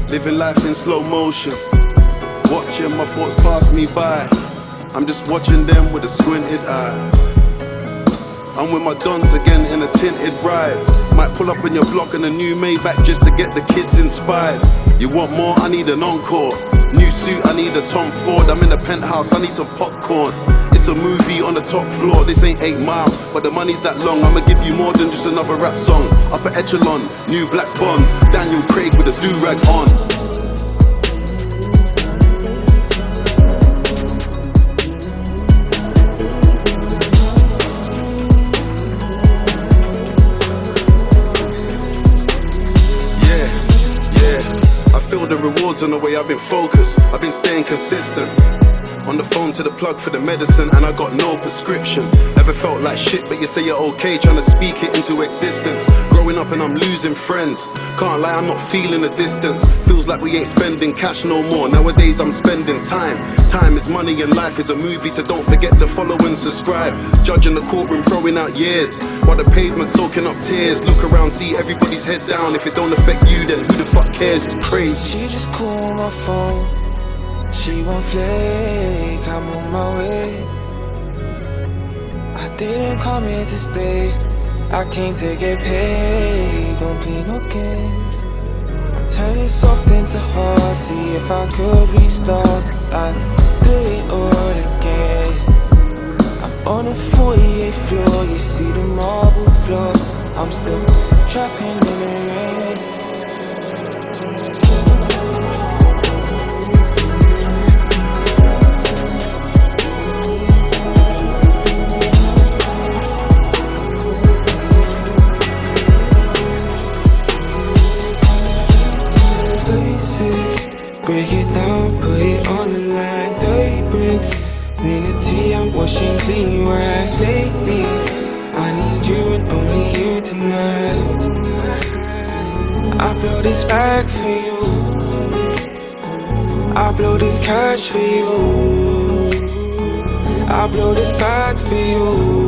living life in slow motion, watching my thoughts pass me by. I'm just watching them with a squinted eye. I'm with my dons again in a tinted ride. Might pull up in your block in a new Maybach just to get the kids inspired. You want more? I need an encore. New suit, I need a Tom Ford. I'm in the penthouse, I need some popcorn. It's a movie on the top floor. This ain't 8 Mile, but the money's that long. I'ma give you more than just another rap song. Upper echelon, new black Bond, Daniel Craig with a do-rag on. Feel the rewards on the way I've been focused. I've been staying consistent. On the phone to the plug for the medicine, and I got no prescription. Never felt like shit, but you say you're okay, trying to speak it into existence. Growing up and I'm losing friends. Can't lie, I'm not feeling the distance. Feels like we ain't spending cash no more. Nowadays I'm spending time. Time is money and life is a movie, so don't forget to follow and subscribe. Judge in the courtroom throwing out years, while the pavement soaking up tears. Look around, see everybody's head down. If it don't affect you, then who the fuck cares? It's crazy. She just call my phone. She won't flake, I'm on my way. I didn't come here to stay, I came to get paid. Don't play no games. I'm turning soft into hard. See if I could restart, I'd do it all again. I'm on the 48th floor, you see the marble floor. I'm still trapping in the rain. 36, break it down, put it on the line. 30 bricks, minute I'm washing clean right lately. I need you and only you tonight. I blow this bag for you, I blow this cash for you, I blow this bag for you.